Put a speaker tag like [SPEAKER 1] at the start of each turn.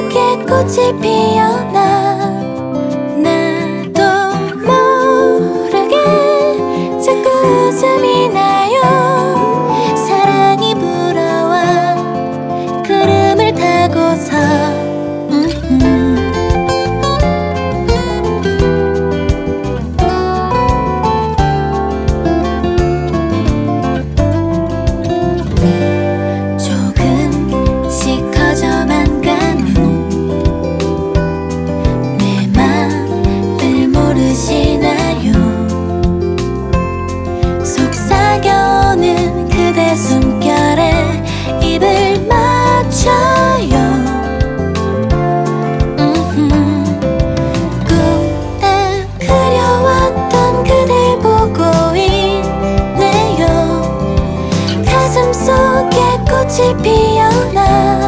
[SPEAKER 1] 속에 꽃이 피어나 나도 모르게 자꾸 웃음이 나요. 사랑이 불어와 구름을 타고서 조금씩 커져만 가는 내 맘을 모르시나요? 속삭여오는 그대 숨결에 입을 맞춰요. 꾹딱 그려왔던 그댈 보고 있네요. 가슴 속에 꽃이 피어나